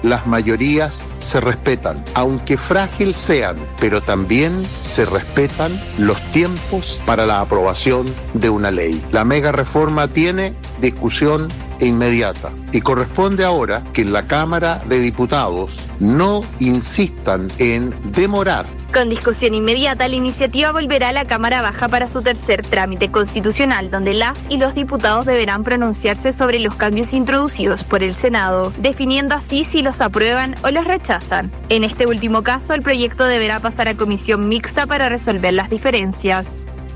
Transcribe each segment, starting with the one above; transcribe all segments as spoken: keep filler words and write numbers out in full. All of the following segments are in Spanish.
las mayorías se respetan, aunque frágil sean, pero también se respetan los tiempos para la aprobación de una ley. La mega reforma tiene discusión inmediata y corresponde ahora que en la Cámara de Diputados no insistan en demorar. Con discusión inmediata, la iniciativa volverá a la Cámara Baja para su tercer trámite constitucional, donde las y los diputados deberán pronunciarse sobre los cambios introducidos por el Senado, definiendo así si los aprueban o los rechazan. En este último caso, el proyecto deberá pasar a comisión mixta para resolver las diferencias.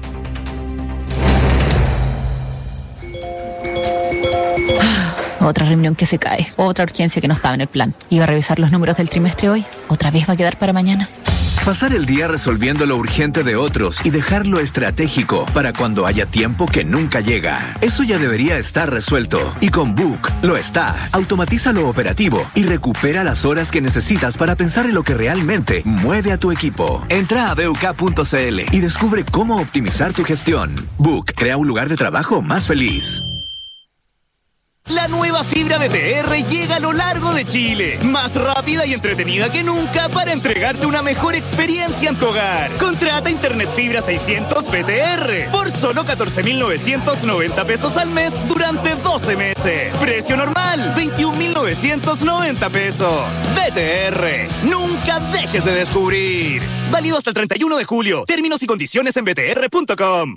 Otra reunión que se cae, otra urgencia que no estaba en el plan. Iba a revisar los números del trimestre hoy, otra vez va a quedar para mañana. Pasar el día resolviendo lo urgente de otros y dejar lo estratégico para cuando haya tiempo que nunca llega. Eso ya debería estar resuelto. Y con Book lo está. Automatiza lo operativo y recupera las horas que necesitas para pensar en lo que realmente mueve a tu equipo. Entra a buk punto cl y descubre cómo optimizar tu gestión. Book crea un lugar de trabajo más feliz. La nueva fibra B T R llega a lo largo de Chile, más rápida y entretenida que nunca para entregarte una mejor experiencia en tu hogar. Contrata Internet Fibra seiscientos B T R por solo catorce mil novecientos noventa pesos al mes durante doce meses. Precio normal, veintiún mil novecientos noventa pesos. B T R, nunca dejes de descubrir. Válido hasta el treinta y uno de julio. Términos y condiciones en b t r punto com.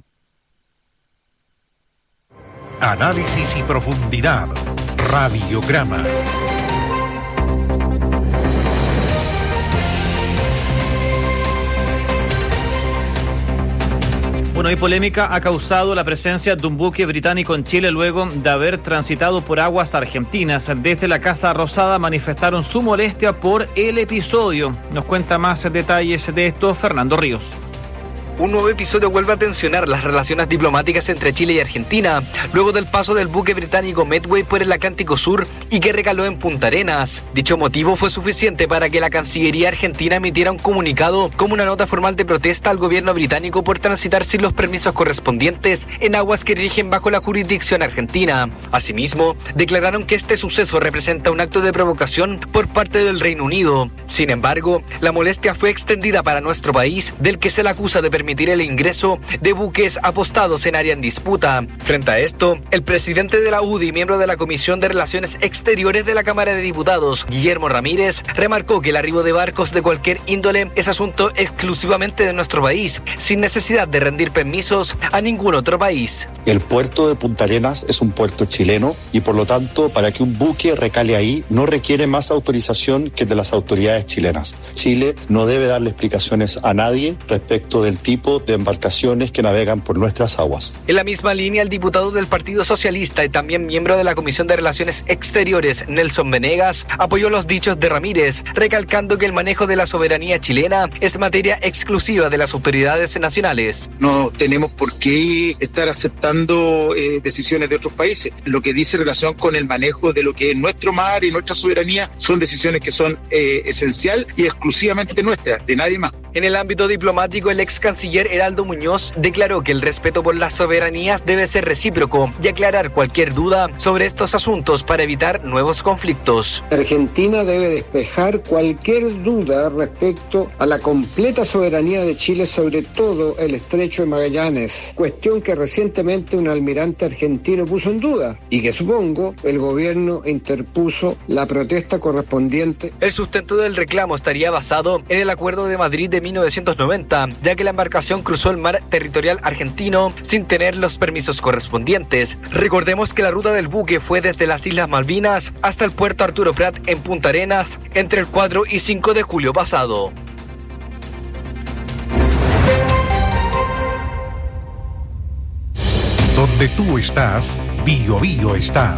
Análisis y profundidad. Radiograma. Bueno, y polémica ha causado la presencia de un buque británico en Chile luego de haber transitado por aguas argentinas. Desde la Casa Rosada manifestaron su molestia por el episodio. Nos cuenta más detalles de esto Fernando Ríos. Un nuevo episodio vuelve a tensionar las relaciones diplomáticas entre Chile y Argentina, luego del paso del buque británico Medway por el Atlántico Sur y que recaló en Punta Arenas. Dicho motivo fue suficiente para que la Cancillería argentina emitiera un comunicado como una nota formal de protesta al gobierno británico por transitar sin los permisos correspondientes en aguas que rigen bajo la jurisdicción argentina. Asimismo, declararon que este suceso representa un acto de provocación por parte del Reino Unido. Sin embargo, la molestia fue extendida para nuestro país, del que se le acusa de permitir el ingreso de buques apostados en área en disputa. Frente a esto, el presidente de la U D I y miembro de la Comisión de Relaciones Exteriores de la Cámara de Diputados, Guillermo Ramírez, remarcó que el arribo de barcos de cualquier índole es asunto exclusivamente de nuestro país, sin necesidad de rendir permisos a ningún otro país. El puerto de Punta Arenas es un puerto chileno y por lo tanto, para que un buque recale ahí, no requiere más autorización que de las autoridades chilenas. Chile no debe darle explicaciones a nadie respecto del tipo de embarcaciones que navegan por nuestras aguas. En la misma línea, el diputado del Partido Socialista y también miembro de la Comisión de Relaciones Exteriores, Nelson Venegas, apoyó los dichos de Ramírez, recalcando que el manejo de la soberanía chilena es materia exclusiva de las autoridades nacionales. No tenemos por qué estar aceptando eh, decisiones de otros países. Lo que dice en relación con el manejo de lo que es nuestro mar y nuestra soberanía son decisiones que son eh, esencial y exclusivamente nuestras, de nadie más. En el ámbito diplomático, el ex canciller Heraldo Muñoz declaró que el respeto por las soberanías debe ser recíproco y aclarar cualquier duda sobre estos asuntos para evitar nuevos conflictos. Argentina debe despejar cualquier duda respecto a la completa soberanía de Chile sobre todo el estrecho de Magallanes, cuestión que recientemente un almirante argentino puso en duda y que supongo el gobierno interpuso la protesta correspondiente. El sustento del reclamo estaría basado en el Acuerdo de Madrid de mil novecientos noventa, ya que la embarcación cruzó el mar territorial argentino sin tener los permisos correspondientes. Recordemos que la ruta del buque fue desde las Islas Malvinas hasta el puerto Arturo Prat en Punta Arenas entre el cuatro y cinco de julio pasado. Donde tú estás, Bio Bio está.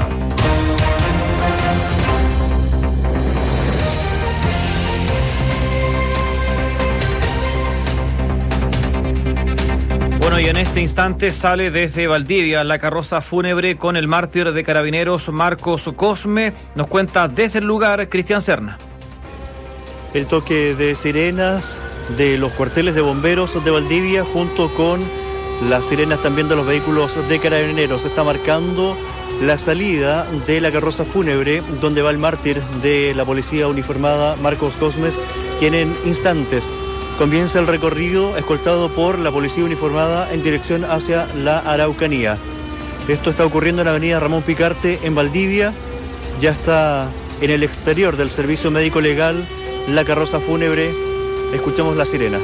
Bueno, y en este instante sale desde Valdivia la carroza fúnebre con el mártir de Carabineros Marcos Cosme. Nos cuenta desde el lugar Cristian Serna. El toque de sirenas de los cuarteles de bomberos de Valdivia junto con las sirenas también de los vehículos de Carabineros. Se está marcando la salida de la carroza fúnebre donde va el mártir de la policía uniformada, Marcos Cosmes, quien en instantes comienza el recorrido escoltado por la policía uniformada en dirección hacia la Araucanía. Esto está ocurriendo en la avenida Ramón Picarte en Valdivia. Ya está en el exterior del servicio médico legal la carroza fúnebre. Escuchamos la sirena.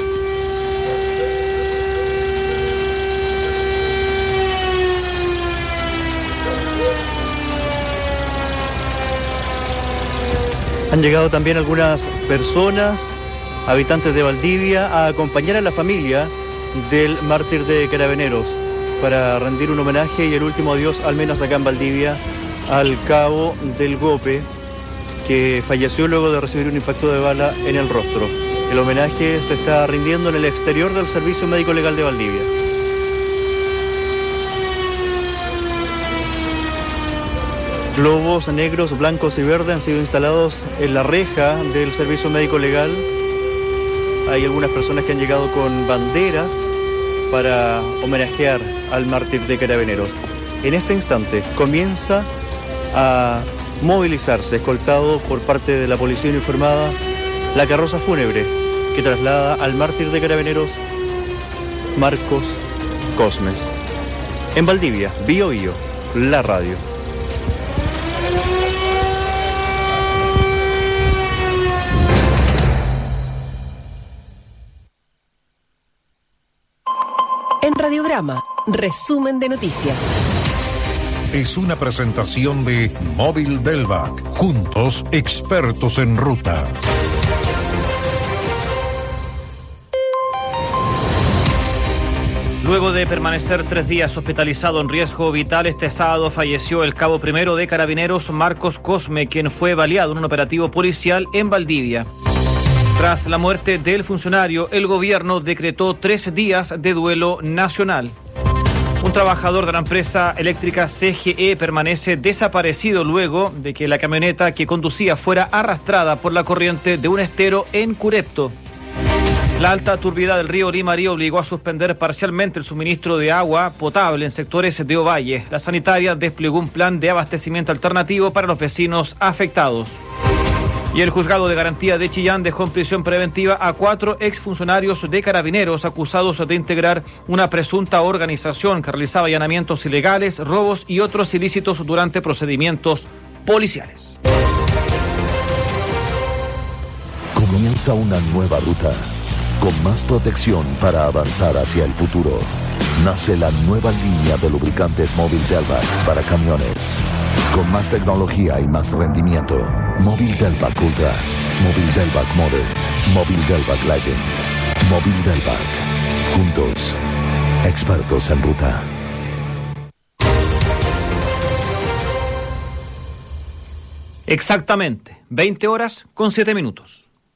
Han llegado también algunas personas, habitantes de Valdivia, a acompañar a la familia del mártir de Carabineros para rendir un homenaje y el último adiós, al menos acá en Valdivia, al cabo del Gope, que falleció luego de recibir un impacto de bala en el rostro. El homenaje se está rindiendo en el exterior del Servicio Médico Legal de Valdivia. Globos negros, blancos y verdes han sido instalados en la reja del Servicio Médico Legal. Hay algunas personas que han llegado con banderas para homenajear al mártir de Carabineros. En este instante comienza a movilizarse, escoltado por parte de la policía uniformada, la carroza fúnebre que traslada al mártir de Carabineros, Marcos Cosmes. En Valdivia, Bío Bío, la radio. En Radiograma, resumen de noticias. Es una presentación de Móvil Delvac. Juntos, expertos en ruta. Luego de permanecer tres días hospitalizado en riesgo vital, este sábado falleció el cabo primero de Carabineros, Marcos Cosme, quien fue baleado en un operativo policial en Valdivia. Tras la muerte del funcionario, el gobierno decretó tres días de duelo nacional. Un trabajador de la empresa eléctrica C G E permanece desaparecido luego de que la camioneta que conducía fuera arrastrada por la corriente de un estero en Curepto. La alta turbidez del río Limarí obligó a suspender parcialmente el suministro de agua potable en sectores de Ovalle. La sanitaria desplegó un plan de abastecimiento alternativo para los vecinos afectados. Y el juzgado de garantía de Chillán dejó en prisión preventiva a cuatro exfuncionarios de Carabineros acusados de integrar una presunta organización que realizaba allanamientos ilegales, robos y otros ilícitos durante procedimientos policiales. Comienza una nueva ruta, con más protección para avanzar hacia el futuro. Nace la nueva línea de lubricantes Móvil Delvac para camiones. Con más tecnología y más rendimiento. Móvil Delvac Ultra, Móvil Delvac Model, Móvil Delvac Legend, Móvil Delvac. Juntos, expertos en ruta. Exactamente, veinte horas con siete minutos.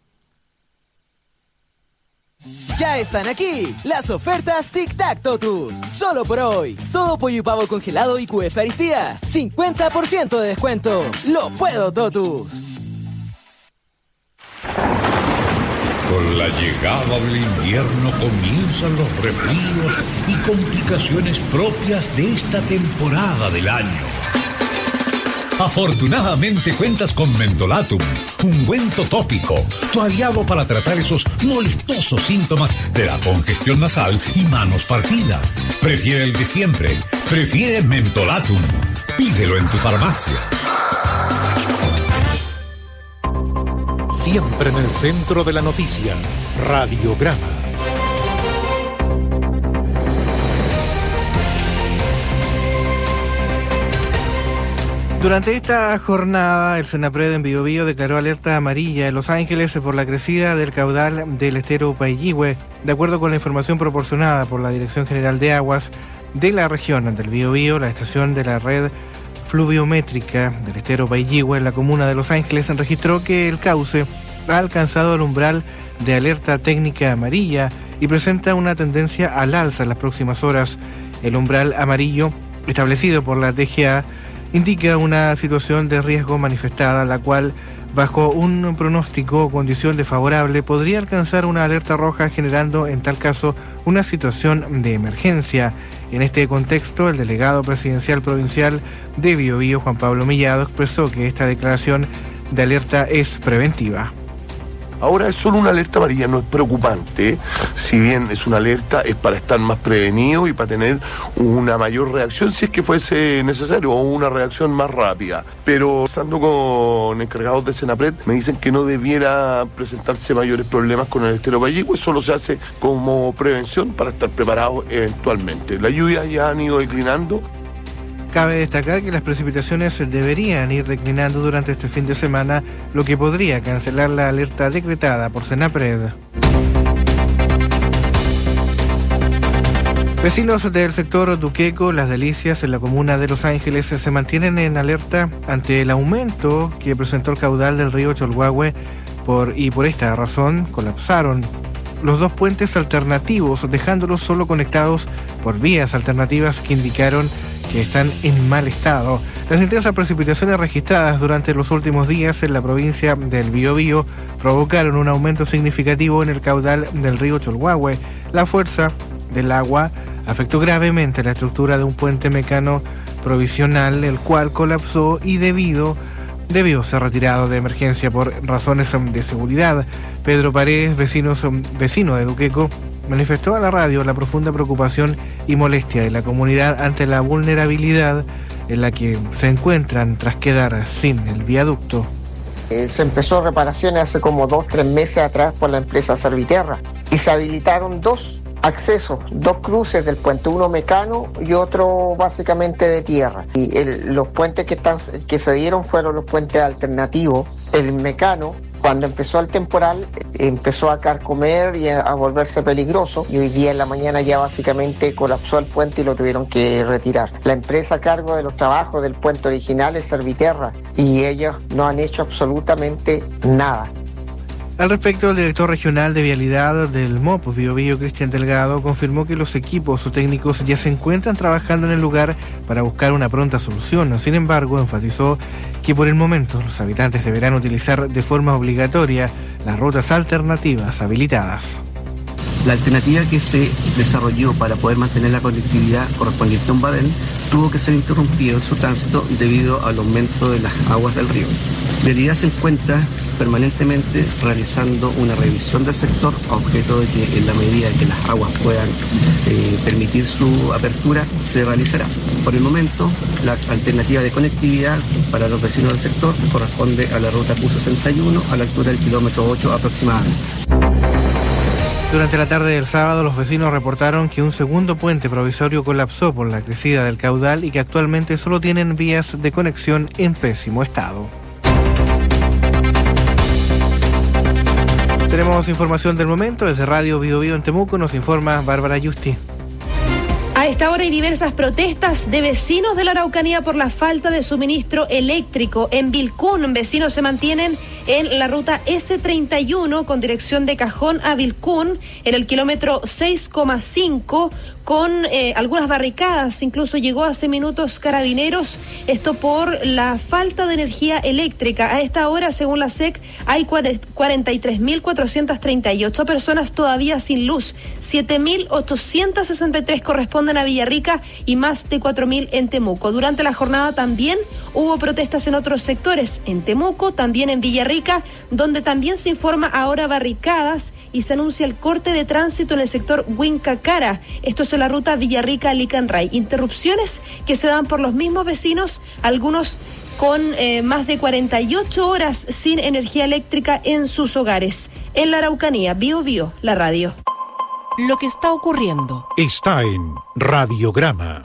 Ya están aquí las ofertas Tic Tac Totus. Solo por hoy. Todo pollo y pavo congelado y Q F Aristía. cincuenta por ciento de descuento. Lo puedo, Totus. Con la llegada del invierno comienzan los resfríos y complicaciones propias de esta temporada del año. Afortunadamente cuentas con Mentolatum, ungüento tópico, tu aliado para tratar esos molestosos síntomas de la congestión nasal y manos partidas. Prefiere el de siempre, prefiere Mentolatum. Pídelo en tu farmacia. Siempre en el centro de la noticia, Radiograma. Durante esta jornada, el Senapred en Bío Bío declaró alerta amarilla en Los Ángeles por la crecida del caudal del estero Paillihue, de acuerdo con la información proporcionada por la Dirección General de Aguas de la región del Bío Bío. La estación de la red fluviométrica del estero Paillihue en la comuna de Los Ángeles registró que el cauce ha alcanzado el umbral de alerta técnica amarilla y presenta una tendencia al alza en las próximas horas. El umbral amarillo establecido por la D G A indica una situación de riesgo manifestada, la cual bajo un pronóstico o condición desfavorable, podría alcanzar una alerta roja, generando en tal caso una situación de emergencia. En este contexto, el delegado presidencial provincial de Biobío, Juan Pablo Mellado, expresó que esta declaración de alerta es preventiva. Ahora es solo una alerta amarilla, no es preocupante. Si bien es una alerta, es para estar más prevenido y para tener una mayor reacción si es que fuese necesario, o una reacción más rápida. Pero estando con encargados de Senapred, me dicen que no debiera presentarse mayores problemas con el estero Payihue, solo se hace como prevención para estar preparados eventualmente. Las lluvias ya han ido declinando. Cabe destacar que las precipitaciones deberían ir declinando durante este fin de semana, lo que podría cancelar la alerta decretada por Senapred. Vecinos del sector Duqueco, Las Delicias, en la comuna de Los Ángeles, se mantienen en alerta ante el aumento que presentó el caudal del río Cholhuahue por, y por esta razón colapsaron los dos puentes alternativos, dejándolos solo conectados por vías alternativas que indicaron que están en mal estado. Las intensas precipitaciones registradas durante los últimos días en la provincia del Biobío provocaron un aumento significativo en el caudal del río Cholhuahue. La fuerza del agua afectó gravemente la estructura de un puente mecano provisional, el cual colapsó y debido debió ser retirado de emergencia por razones de seguridad. Pedro Paredes, vecinos, vecino de Duqueco, manifestó a la radio la profunda preocupación y molestia de la comunidad ante la vulnerabilidad en la que se encuentran tras quedar sin el viaducto. Eh, se empezó reparaciones hace como dos, tres meses atrás por la empresa Serviterra y se habilitaron dos accesos, dos cruces del puente, uno mecano y otro básicamente de tierra. Y el, los puentes que, están, que se dieron fueron los puentes alternativos. El mecano, cuando empezó el temporal, empezó a carcomer y a, a volverse peligroso, y hoy día en la mañana ya básicamente colapsó el puente y lo tuvieron que retirar. La empresa a cargo de los trabajos del puente original es Serviterra y ellos no han hecho absolutamente nada. Al respecto, el director regional de vialidad del M O P Biobío, Cristian Delgado, confirmó que los equipos técnicos ya se encuentran trabajando en el lugar para buscar una pronta solución. Sin embargo, enfatizó que por el momento los habitantes deberán utilizar de forma obligatoria las rutas alternativas habilitadas. La alternativa que se desarrolló para poder mantener la conectividad correspondiente a un badén tuvo que ser interrumpido en su tránsito debido al aumento de las aguas del río. Vialidad se encuentra permanentemente realizando una revisión del sector a objeto de que en la medida en que las aguas puedan eh, permitir su apertura, se realizará. Por el momento, la alternativa de conectividad para los vecinos del sector corresponde a la ruta Q sesenta y uno a la altura del kilómetro ocho aproximadamente. Durante la tarde del sábado, los vecinos reportaron que un segundo puente provisorio colapsó por la crecida del caudal y que actualmente solo tienen vías de conexión en pésimo estado. Tenemos información del momento desde Radio Biobío en Temuco, nos informa Bárbara Yusti. A esta hora hay diversas protestas de vecinos de la Araucanía por la falta de suministro eléctrico. En Vilcún, vecinos se mantienen en la ruta ese treinta y uno con dirección de Cajón a Vilcún, en el kilómetro seis coma cinco, con eh, algunas barricadas. Incluso llegó hace minutos Carabineros, esto por la falta de energía eléctrica. A esta hora, según la S E C, hay cuarenta y tres mil cuatrocientas treinta y ocho personas todavía sin luz. siete mil ochocientas sesenta y tres corresponden a Villarrica y más de cuatro mil en Temuco. Durante la jornada también hubo protestas en otros sectores, en Temuco, también en Villarrica, donde también se informa ahora barricadas y se anuncia el corte de tránsito en el sector Huincacara. Esto es en la ruta Villarrica-Licanray. Interrupciones que se dan por los mismos vecinos, algunos con eh, más de cuarenta y ocho horas sin energía eléctrica en sus hogares. En la Araucanía, Bio Bio, la radio. Lo que está ocurriendo está en Radiograma.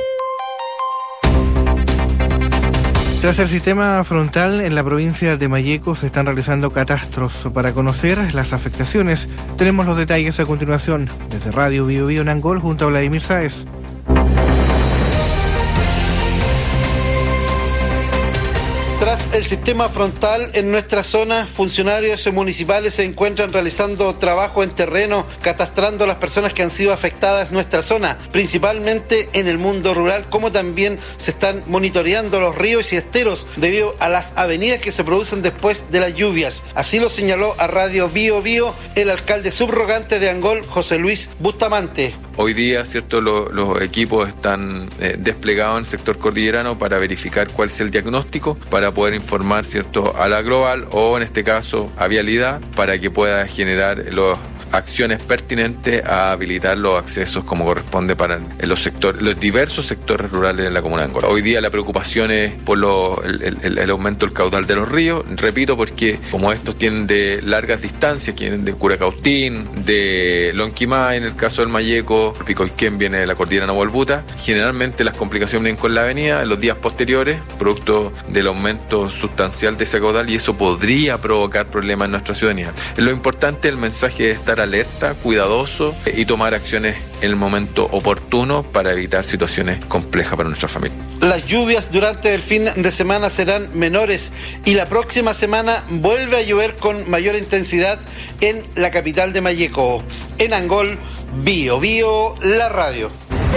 Tras el sistema frontal en la provincia de Malleco se están realizando catastros. Para conocer las afectaciones, tenemos los detalles a continuación. Desde Radio Bio Bio en Angol, junto a Vladimir Sáez. Tras Tras el sistema frontal en nuestra zona, funcionarios municipales se encuentran realizando trabajo en terreno, catastrando a las personas que han sido afectadas en nuestra zona, principalmente en el mundo rural, como también se están monitoreando los ríos y esteros debido a las avenidas que se producen después de las lluvias. Así lo señaló a Radio Bio Bio el alcalde subrogante de Angol, José Luis Bustamante. Hoy día, cierto, los, los equipos están eh, desplegados en el sector cordillerano para verificar cuál es el diagnóstico, para poder informar, cierto, a la global o en este caso a Vialidad, para que pueda generar los acciones pertinentes a habilitar los accesos como corresponde para los sectores, los diversos sectores rurales de la comuna de Angol. Hoy día la preocupación es por lo, el, el, el aumento del caudal de los ríos, repito, porque como estos tienen de largas distancias, tienen de Curacautín, de Lonquimay, en el caso del Mayeco, Picoiquén viene de la cordillera Nahuelbuta, generalmente las complicaciones vienen con la avenida en los días posteriores, producto del aumento sustancial de ese caudal, y eso podría provocar problemas en nuestra ciudadanía. Lo importante, el mensaje es estar alerta, cuidadoso y tomar acciones en el momento oportuno para evitar situaciones complejas para nuestra familia. Las lluvias durante el fin de semana serán menores y la próxima semana vuelve a llover con mayor intensidad en la capital de Mayeco. En Angol, Bio Bio, la radio.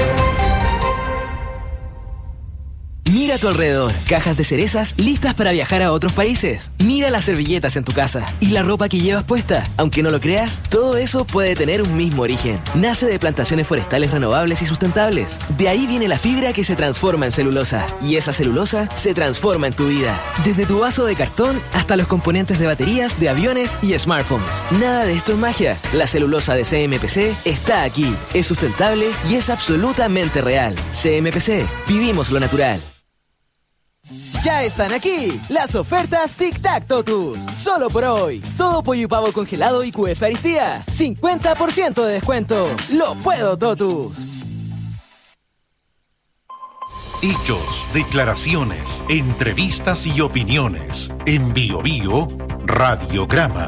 Mira a tu alrededor, cajas de cerezas listas para viajar a otros países. Mira las servilletas en tu casa y la ropa que llevas puesta. Aunque no lo creas, todo eso puede tener un mismo origen. Nace de plantaciones forestales renovables y sustentables. De ahí viene la fibra que se transforma en celulosa. Y esa celulosa se transforma en tu vida. Desde tu vaso de cartón hasta los componentes de baterías, de aviones y smartphones. Nada de esto es magia. La celulosa de C M P C está aquí. Es sustentable y es absolutamente real. C M P C. Vivimos lo natural. Ya están aquí las ofertas Tic Tac Totus. Solo por hoy. Todo pollo y pavo congelado y Q F Aristía. cincuenta por ciento de descuento. Lo puedo, Totus. Hechos, declaraciones, entrevistas y opiniones. En Bio Bio, Radiograma.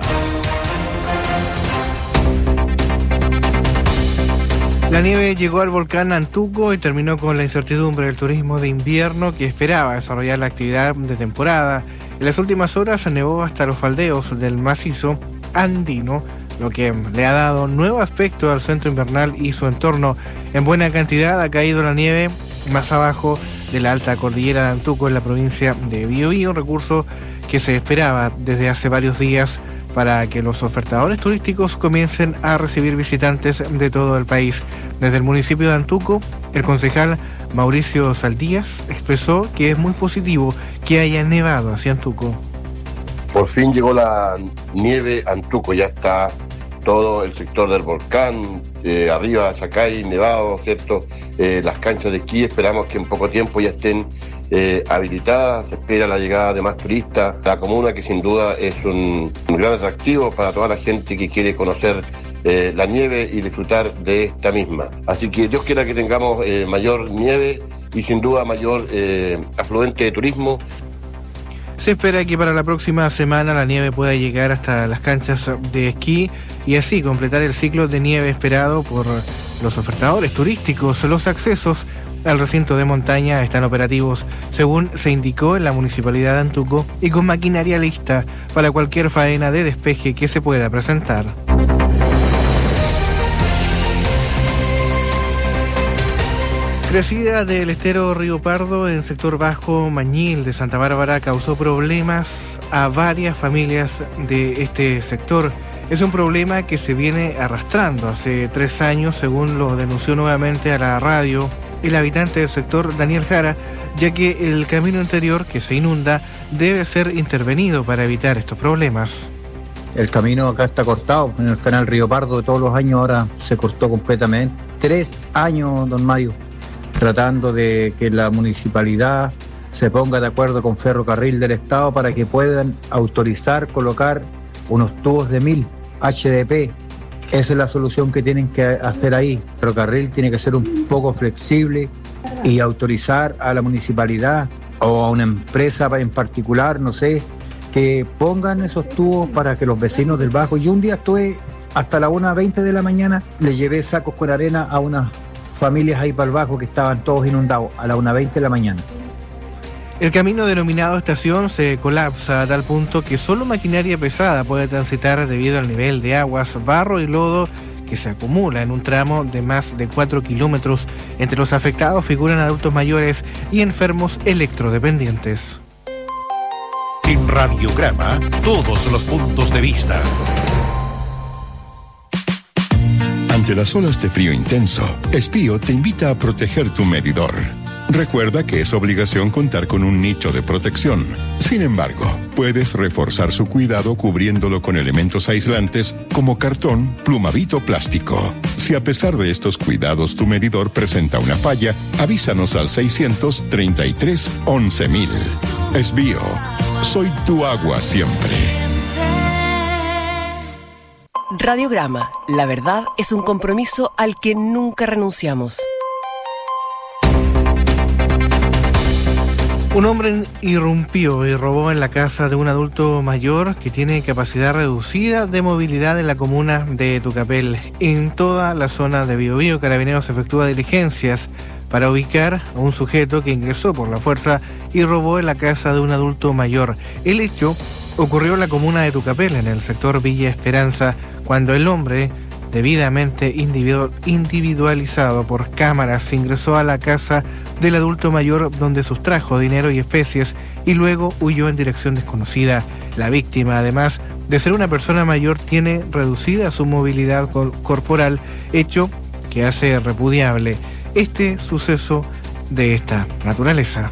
La nieve llegó al volcán Antuco y terminó con la incertidumbre del turismo de invierno que esperaba desarrollar la actividad de temporada. En las últimas horas nevó hasta los faldeos del macizo andino, lo que le ha dado nuevo aspecto al centro invernal y su entorno. En buena cantidad ha caído la nieve más abajo de la alta cordillera de Antuco en la provincia de Biobío, un recurso que se esperaba desde hace varios días para que los ofertadores turísticos comiencen a recibir visitantes de todo el país. Desde el municipio de Antuco, el concejal Mauricio Saldías expresó que es muy positivo que haya nevado hacia Antuco. Por fin llegó la nieve a Antuco, ya está todo el sector del volcán, eh, arriba Sacay, nevado, ¿cierto? Eh, las canchas de esquí, esperamos que en poco tiempo ya estén eh, habilitadas, se espera la llegada de más turistas. La comuna, que sin duda es un, un gran atractivo para toda la gente que quiere conocer eh, la nieve y disfrutar de esta misma. Así que Dios quiera que tengamos eh, mayor nieve y sin duda mayor eh, afluente de turismo. Se espera que para la próxima semana la nieve pueda llegar hasta las canchas de esquí y así completar el ciclo de nieve esperado por los ofertadores turísticos. Los accesos al recinto de montaña están operativos, según se indicó en la Municipalidad de Antuco, y con maquinaria lista para cualquier faena de despeje que se pueda presentar. Crecida del estero Río Pardo en sector bajo Mañil de Santa Bárbara causó problemas a varias familias de este sector. Es un problema que se viene arrastrando hace tres años, según lo denunció nuevamente a la radio el habitante del sector Daniel Jara, ya que el camino interior que se inunda debe ser intervenido para evitar estos problemas. El camino acá está cortado, en el canal Río Pardo de todos los años ahora se cortó completamente. Tres años, don Mario, tratando de que la municipalidad se ponga de acuerdo con Ferrocarril del Estado para que puedan autorizar colocar unos tubos de mil H D P. Esa es la solución que tienen que hacer ahí. Ferrocarril tiene que ser un poco flexible y autorizar a la municipalidad o a una empresa en particular, no sé, que pongan esos tubos para que los vecinos del Bajo. Yo un día estuve hasta la una veinte de la mañana, le llevé sacos con arena a unas familias ahí para el Bajo que estaban todos inundados a la una veinte de la mañana. El camino denominado estación se colapsa a tal punto que solo maquinaria pesada puede transitar debido al nivel de aguas, barro y lodo que se acumula en un tramo de más de cuatro kilómetros. Entre los afectados figuran adultos mayores y enfermos electrodependientes. En Radiograma, todos los puntos de vista. Ante las olas de frío intenso, Espío te invita a proteger tu medidor. Recuerda que es obligación contar con un nicho de protección. Sin embargo, puedes reforzar su cuidado cubriéndolo con elementos aislantes como cartón, plumavit o plástico. Si a pesar de estos cuidados tu medidor presenta una falla, avísanos al seiscientos treinta y tres once mil. Espío, soy tu agua siempre. Radiograma, la verdad es un compromiso al que nunca renunciamos. Un hombre irrumpió y robó en la casa de un adulto mayor que tiene capacidad reducida de movilidad en la comuna de Tucapel. En toda la zona de Biobío, Carabineros efectúa diligencias para ubicar a un sujeto que ingresó por la fuerza y robó en la casa de un adulto mayor. El hecho ocurrió en la comuna de Tucapel, en el sector Villa Esperanza, cuando el hombre, debidamente individu- individualizado por cámaras, ingresó a la casa del adulto mayor donde sustrajo dinero y especies y luego huyó en dirección desconocida. La víctima, además de ser una persona mayor, tiene reducida su movilidad cor- corporal, hecho que hace repudiable este suceso de esta naturaleza.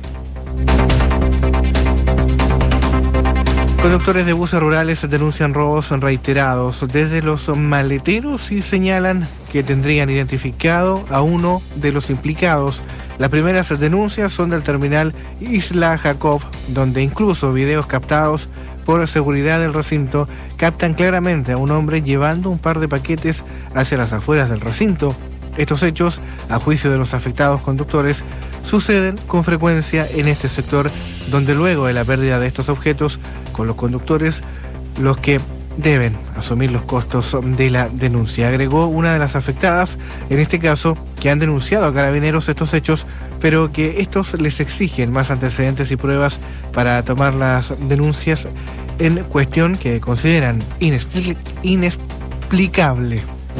Conductores de buses rurales denuncian robos reiterados desde los maleteros y señalan que tendrían identificado a uno de los implicados. Las primeras denuncias son del terminal Isla Jacob, donde incluso videos captados por seguridad del recinto captan claramente a un hombre llevando un par de paquetes hacia las afueras del recinto. Estos hechos, a juicio de los afectados conductores, suceden con frecuencia en este sector, donde luego de la pérdida de estos objetos, con los conductores los que deben asumir los costos de la denuncia. Agregó una de las afectadas, en este caso, que han denunciado a Carabineros estos hechos, pero que estos les exigen más antecedentes y pruebas para tomar las denuncias en cuestión que consideran inexpli- inexplicable.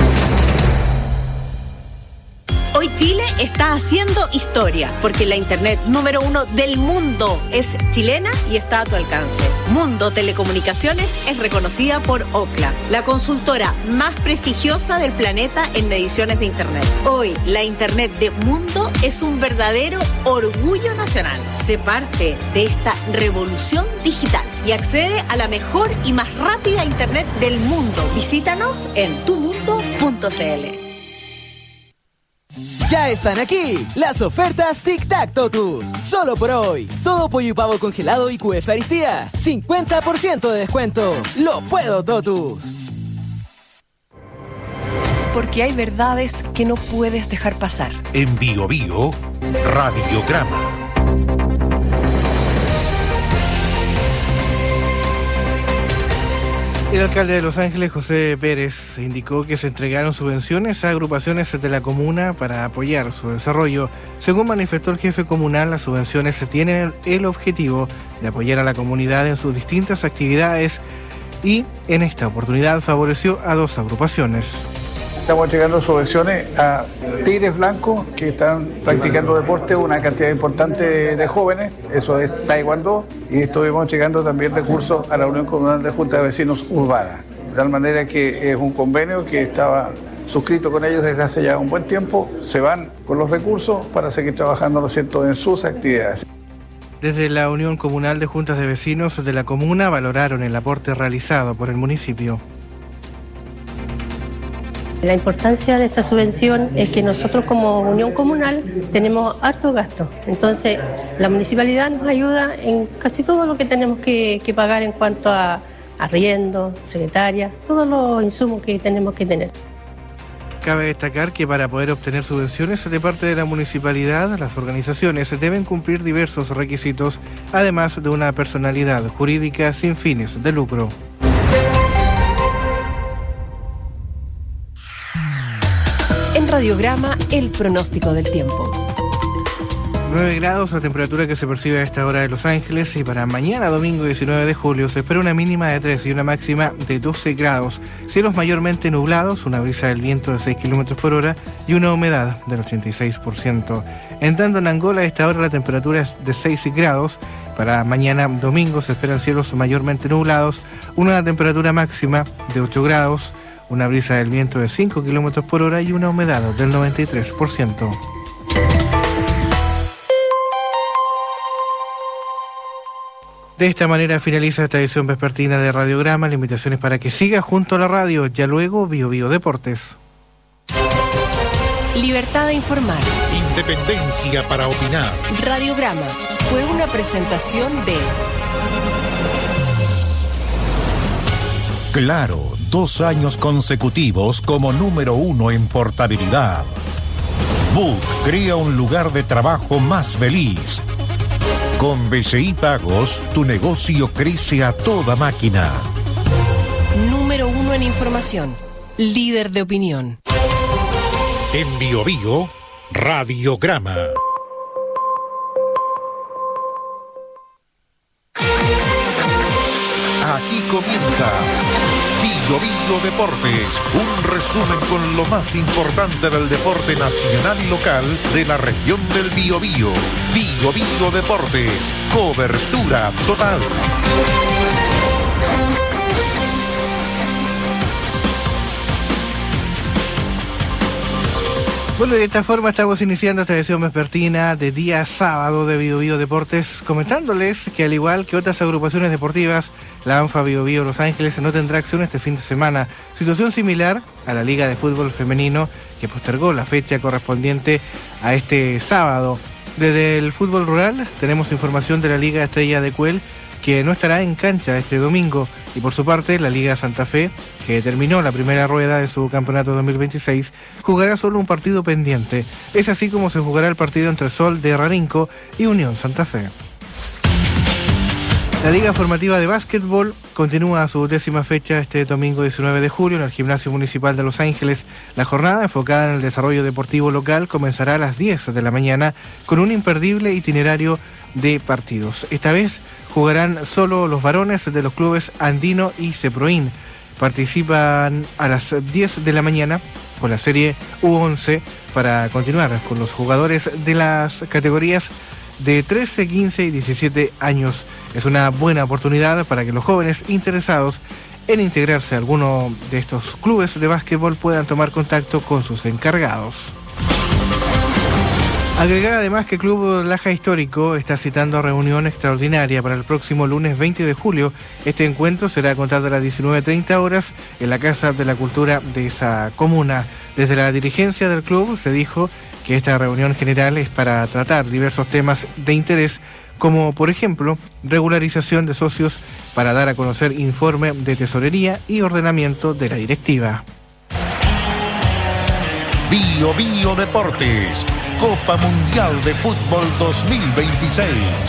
Hoy Chile está haciendo historia, porque la internet número uno del mundo es chilena y está a tu alcance. Mundo Telecomunicaciones es reconocida por Ookla, la consultora más prestigiosa del planeta en mediciones de internet. Hoy, la internet de Mundo es un verdadero orgullo nacional. Sé parte de esta revolución digital y accede a la mejor y más rápida internet del mundo. Visítanos en tu mundo punto c l. Ya están aquí las ofertas Tic Tac Totus. Solo por hoy. Todo pollo y pavo congelado y Q F Aristía. cincuenta por ciento de descuento. Lo puedo, Totus. Porque hay verdades que no puedes dejar pasar. En Bio Bio, Radiograma. El alcalde de Los Ángeles, José Pérez, indicó que se entregaron subvenciones a agrupaciones de la comuna para apoyar su desarrollo. Según manifestó el jefe comunal, las subvenciones tienen el objetivo de apoyar a la comunidad en sus distintas actividades y en esta oportunidad favoreció a dos agrupaciones. Estamos entregando subvenciones a Tigres Blancos que están practicando deporte, una cantidad importante de, de jóvenes, eso es Taekwondo, y estuvimos entregando también recursos a la Unión Comunal de Junta de Vecinos Urbana. De tal manera que es un convenio que estaba suscrito con ellos desde hace ya un buen tiempo, se van con los recursos para seguir trabajando, ¿no es cierto?, en sus actividades. Desde la Unión Comunal de Juntas de Vecinos de la comuna valoraron el aporte realizado por el municipio. La importancia de esta subvención es que nosotros como unión comunal tenemos harto gasto, entonces la municipalidad nos ayuda en casi todo lo que tenemos que, que pagar en cuanto a arriendo, secretaria, todos los insumos que tenemos que tener. Cabe destacar que para poder obtener subvenciones de parte de la municipalidad, las organizaciones deben cumplir diversos requisitos, además de una personalidad jurídica sin fines de lucro. En Radiograma, el pronóstico del tiempo. nueve grados la temperatura que se percibe a esta hora de Los Ángeles, y para mañana domingo diecinueve de julio se espera una mínima de tres y una máxima de doce grados. Cielos mayormente nublados, una brisa del viento de seis kilómetros por hora y una humedad del ochenta y seis por ciento. En tanto, en Angola a esta hora la temperatura es de seis grados. Para mañana domingo se esperan cielos mayormente nublados, una temperatura máxima de ocho grados, una brisa del viento de cinco kilómetros por hora y una humedad del noventa y tres por ciento. De esta manera finaliza esta edición vespertina de Radiograma. La invitación es para que siga junto a la radio. Ya luego, Bio Bio Deportes. Libertad de informar. Independencia para opinar. Radiograma fue una presentación de... Claro, dos años consecutivos como número uno en portabilidad. Book crea un lugar de trabajo más feliz. Con B C I Pagos, tu negocio crece a toda máquina. Número uno en información. Líder de opinión. En Bio Bio, Radiograma. Aquí comienza Bio Bio Deportes, un resumen con lo más importante del deporte nacional y local de la región del Biobío. Bio Bio Deportes, cobertura total. Bueno, de esta forma estamos iniciando esta edición vespertina de día sábado de Bio Bio Deportes, comentándoles que al igual que otras agrupaciones deportivas, la ANFA Bio Bio Los Ángeles no tendrá acción este fin de semana. Situación similar a la Liga de Fútbol Femenino, que postergó la fecha correspondiente a este sábado. Desde el fútbol rural tenemos información de la Liga Estrella de Cuel, que no estará en cancha este domingo, y por su parte la Liga Santa Fe, que terminó la primera rueda de su campeonato dos mil veintiséis, jugará solo un partido pendiente. Es así como se jugará el partido entre Sol de Rarinco y Unión Santa Fe. La Liga Formativa de Básquetbol continúa su décima fecha este domingo diecinueve de julio en el Gimnasio Municipal de Los Ángeles. La jornada, enfocada en el desarrollo deportivo local, comenzará a las diez de la mañana con un imperdible itinerario de partidos. Esta vez jugarán solo los varones de los clubes Andino y Ceproín. Participan a las diez de la mañana con la serie U once para continuar con los jugadores de las categorías de trece, quince y diecisiete años. Es una buena oportunidad para que los jóvenes interesados en integrarse a alguno de estos clubes de básquetbol puedan tomar contacto con sus encargados. Agregar además que el Club Laja Histórico está citando reunión extraordinaria para el próximo lunes veinte de julio. Este encuentro será a contar de las diecinueve treinta horas en la Casa de la Cultura de esa comuna. Desde la dirigencia del club se dijo que esta reunión general es para tratar diversos temas de interés, como por ejemplo regularización de socios para dar a conocer informe de tesorería y ordenamiento de la directiva. Bio Bio Deportes, Copa Mundial de Fútbol dos mil veintiséis.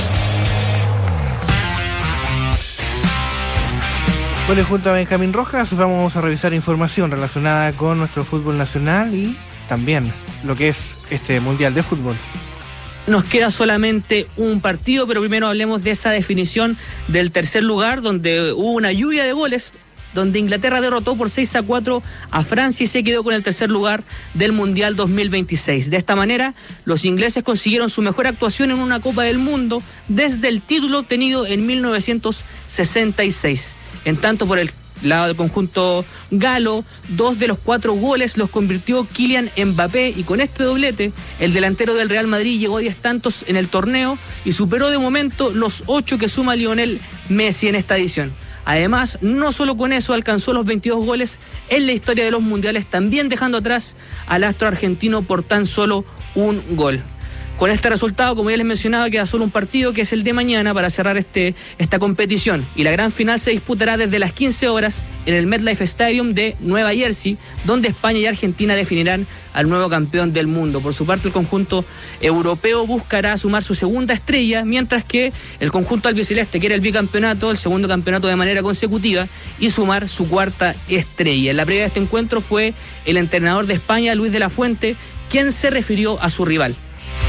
Bueno, y junto a Benjamín Rojas vamos a revisar información relacionada con nuestro fútbol nacional y también lo que es este Mundial de Fútbol. Nos queda solamente un partido, pero primero hablemos de esa definición del tercer lugar, donde hubo una lluvia de goles, donde Inglaterra derrotó por seis a cuatro a Francia y se quedó con el tercer lugar del Mundial dos mil veintiséis. De esta manera, los ingleses consiguieron su mejor actuación en una Copa del Mundo desde el título obtenido en mil novecientos sesenta y seis. En tanto, por el lado del conjunto galo, dos de los cuatro goles los convirtió Kylian Mbappé, y con este doblete el delantero del Real Madrid llegó a diez tantos en el torneo y superó de momento los ocho que suma Lionel Messi en esta edición. Además, no solo con eso, alcanzó los veintidós goles en la historia de los mundiales, también dejando atrás al astro argentino por tan solo un gol. Con este resultado, como ya les mencionaba, queda solo un partido, que es el de mañana, para cerrar este, esta competición. Y la gran final se disputará desde las quince horas en el MetLife Stadium de Nueva Jersey, donde España y Argentina definirán al nuevo campeón del mundo. Por su parte, el conjunto europeo buscará sumar su segunda estrella, mientras que el conjunto albiceleste quiere el bicampeonato, el segundo campeonato de manera consecutiva, y sumar su cuarta estrella. En la previa de este encuentro fue el entrenador de España, Luis de la Fuente, quien se refirió a su rival.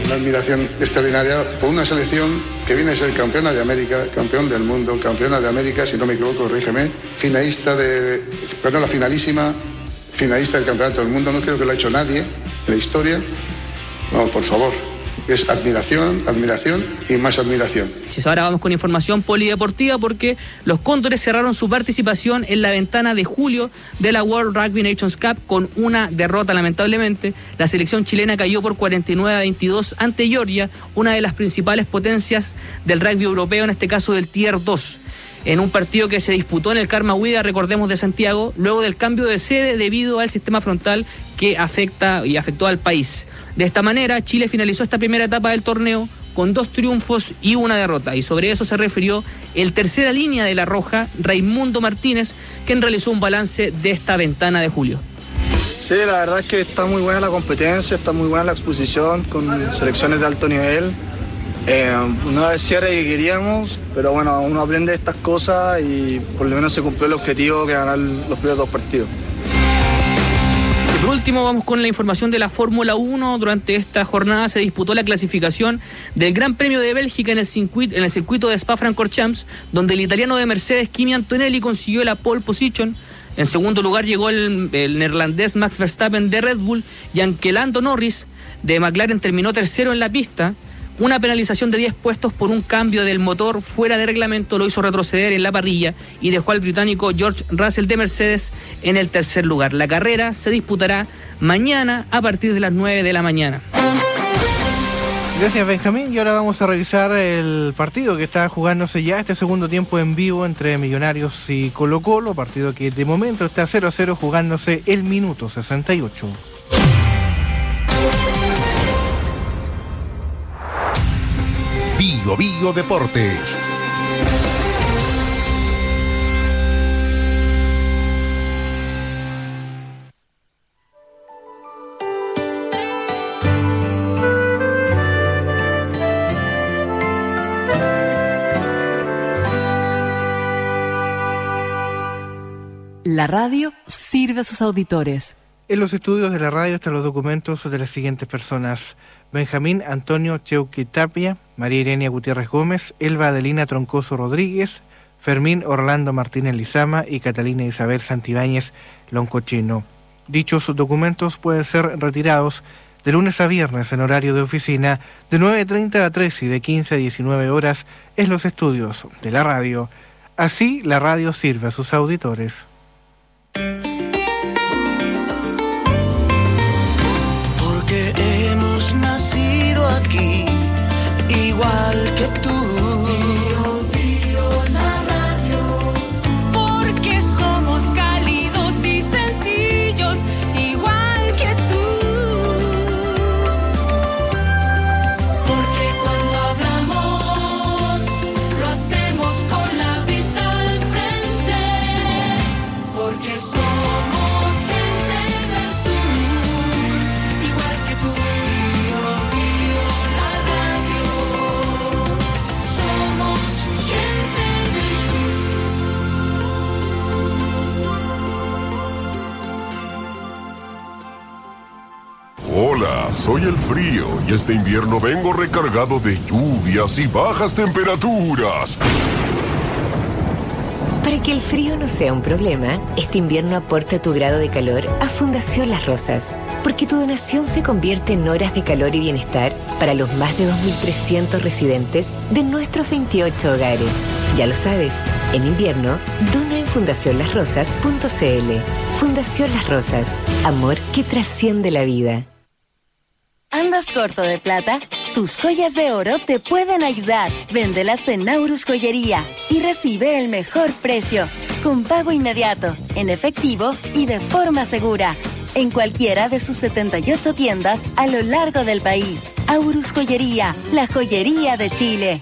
una admiración extraordinaria por una selección que viene a ser campeona de América, campeón del mundo, campeona de América, si no me equivoco, corrígeme, finalista de, perdón, la finalísima, finalista del campeonato del mundo, no creo que lo ha hecho nadie en la historia. No, por favor, es admiración, admiración y más admiración. Ahora vamos con información polideportiva porque los Cóndores cerraron su participación en la ventana de julio de la World Rugby Nations Cup con una derrota, lamentablemente. La selección chilena cayó por cuarenta y nueve a veintidós ante Georgia, una de las principales potencias del rugby europeo, en este caso del Tier dos. En un partido que se disputó en el Karma Huida, recordemos, de Santiago, luego del cambio de sede debido al sistema frontal que afecta y afectó al país. De esta manera, Chile finalizó esta primera etapa del torneo con dos triunfos y una derrota, y sobre eso se refirió el tercera línea de la Roja, Raimundo Martínez, quien realizó un balance de esta ventana de julio. Sí, la verdad es que está muy buena la competencia, está muy buena la exposición con selecciones de alto nivel. Eh, no es el cierre que queríamos, pero bueno, uno aprende estas cosas y por lo menos se cumplió el objetivo que ganar los primeros dos partidos. Y por último vamos con la información de la Fórmula uno. Durante esta jornada se disputó la clasificación del Gran Premio de Bélgica en el circuito, en el circuito de Spa-Francorchamps, donde el italiano de Mercedes Kimi Antonelli consiguió la pole position. En segundo lugar llegó el, el neerlandés Max Verstappen de Red Bull, y aunque Lando Norris de McLaren terminó tercero en la pista, una penalización de diez puestos por un cambio del motor fuera de reglamento lo hizo retroceder en la parrilla y dejó al británico George Russell de Mercedes en el tercer lugar. La carrera se disputará mañana a partir de las nueve de la mañana. Gracias, Benjamín, y ahora vamos a revisar el partido que está jugándose ya este segundo tiempo en vivo entre Millonarios y Colo-Colo, partido que de momento está cero a cero jugándose el minuto sesenta y ocho. Bio Bio Deportes. La radio sirve a sus auditores. En los estudios de la radio están los documentos de las siguientes personas: Benjamín Antonio Cheuque Tapia, María Irenia Gutiérrez Gómez, Elba Adelina Troncoso Rodríguez, Fermín Orlando Martínez Lizama y Catalina Isabel Santibáñez Loncochino. Dichos documentos pueden ser retirados de lunes a viernes en horario de oficina de nueve treinta a tres y de quince a diecinueve horas en los estudios de la radio. Así, la radio sirve a sus auditores. Porque hemos nacido aquí, igual que tú. Bio, bio, la radio. Porque somos cálidos y sencillos, igual que tú. Porque cuando hablamos, lo hacemos con la vista al frente. Porque somos gente del sur, igual que tú. Bio, bio, la radio. Somos gente del Hola, soy el frío y este invierno vengo recargado de lluvias y bajas temperaturas. Para que el frío no sea un problema, este invierno aporta tu grado de calor a Fundación Las Rosas, porque tu donación se convierte en horas de calor y bienestar para los más de dos mil trescientos residentes de nuestros veintiocho hogares. Ya lo sabes, en invierno, dona en fundación las rosas punto c l. Fundación Las Rosas, amor que trasciende la vida. ¿Andas corto de plata? Tus joyas de oro te pueden ayudar. Véndelas en Naurus Joyería y recibe el mejor precio, con pago inmediato, en efectivo y de forma segura, en cualquiera de sus setenta y ocho tiendas a lo largo del país. Aurus Joyería, la joyería de Chile.